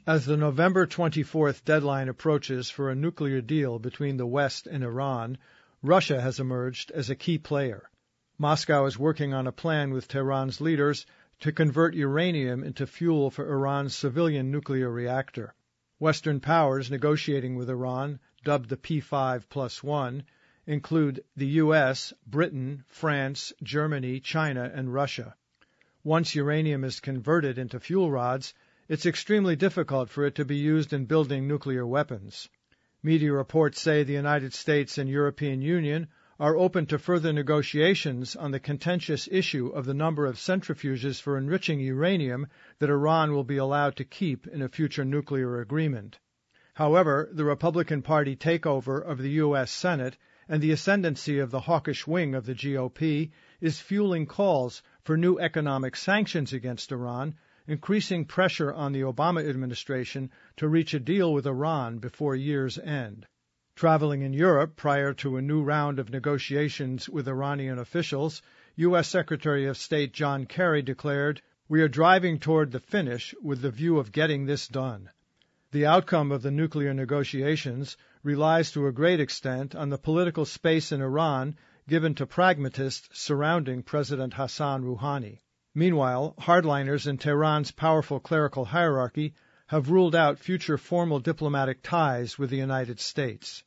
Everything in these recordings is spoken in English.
As the November 24th deadline approaches for a nuclear deal between the West and Iran, Russia has emerged as a key player. Moscow is working on a plan with Tehran's leaders to convert uranium into fuel for Iran's civilian nuclear reactor. Western powers negotiating with Iran, dubbed the P5+1, include the U.S., Britain, France, Germany, China, and Russia. Once uranium is converted into fuel rods, it's extremely difficult for it to be used in building nuclear weapons. Media reports say the United States and European Union are open to further negotiations on the contentious issue of the number of centrifuges for enriching uranium that Iran will be allowed to keep in a future nuclear agreement. However, the Republican Party takeover of the U.S. Senate and the ascendancy of the hawkish wing of the GOP is fueling calls for new economic sanctions against Iran, increasing pressure on the Obama administration to reach a deal with Iran before year's end. Traveling in Europe prior to a new round of negotiations with Iranian officials, U.S. Secretary of State John Kerry declared, "We are driving toward the finish with the view of getting this done." The outcome of the nuclear negotiations relies to a great extent on the political space in Iran given to pragmatists surrounding President Hassan Rouhani. Meanwhile, hardliners in Tehran's powerful clerical hierarchy have ruled out future formal diplomatic ties with the United States.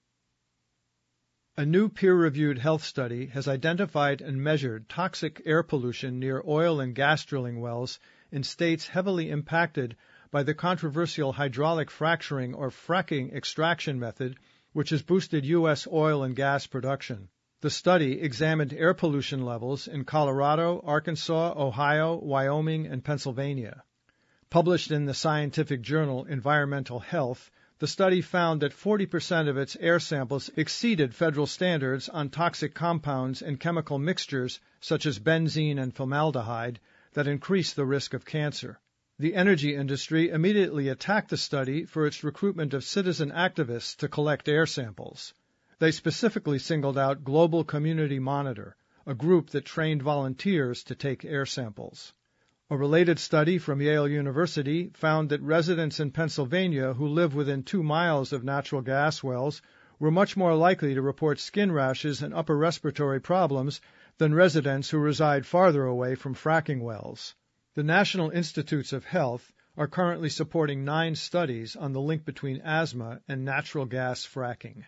A new peer-reviewed health study has identified and measured toxic air pollution near oil and gas drilling wells in states heavily impacted by the controversial hydraulic fracturing or fracking extraction method, which has boosted U.S. oil and gas production. The study examined air pollution levels in Colorado, Arkansas, Ohio, Wyoming, and Pennsylvania. Published in the scientific journal Environmental Health, the study found that 40% of its air samples exceeded federal standards on toxic compounds and chemical mixtures such as benzene and formaldehyde that increase the risk of cancer. The energy industry immediately attacked the study for its recruitment of citizen activists to collect air samples. They specifically singled out Global Community Monitor, a group that trained volunteers to take air samples. A related study from Yale University found that residents in Pennsylvania who live within 2 miles of natural gas wells were much more likely to report skin rashes and upper respiratory problems than residents who reside farther away from fracking wells. The National Institutes of Health are currently supporting 9 studies on the link between asthma and natural gas fracking.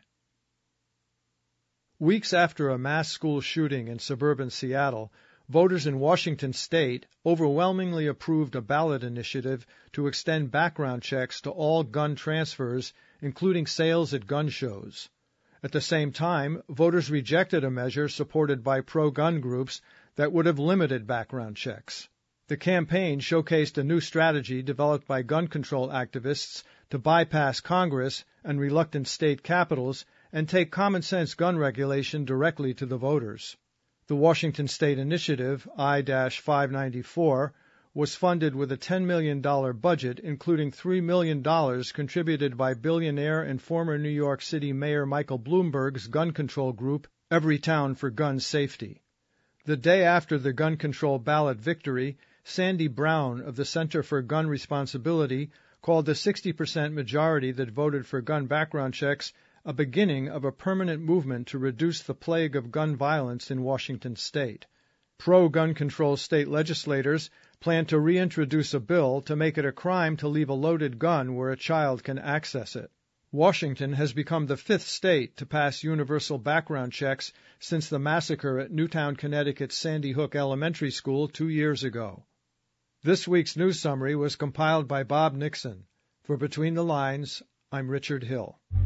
Weeks after a mass school shooting in suburban Seattle, voters in Washington state overwhelmingly approved a ballot initiative to extend background checks to all gun transfers, including sales at gun shows. At the same time, voters rejected a measure supported by pro-gun groups that would have limited background checks. The campaign showcased a new strategy developed by gun control activists to bypass Congress and reluctant state capitals and take common-sense gun regulation directly to the voters. The Washington State Initiative, I-594, was funded with a $10 million budget, including $3 million contributed by billionaire and former New York City Mayor Michael Bloomberg's gun control group, Everytown for Gun Safety. The day after the gun control ballot victory, Sandy Brown of the Center for Gun Responsibility called the 60% majority that voted for gun background checks a beginning of a permanent movement to reduce the plague of gun violence in Washington state. Pro-gun control state legislators plan to reintroduce a bill to make it a crime to leave a loaded gun where a child can access it. Washington has become the 5th state to pass universal background checks since the massacre at Newtown, Connecticut's Sandy Hook Elementary School 2 years ago. This week's news summary was compiled by Bob Nixon. For Between the Lines, I'm Richard Hill.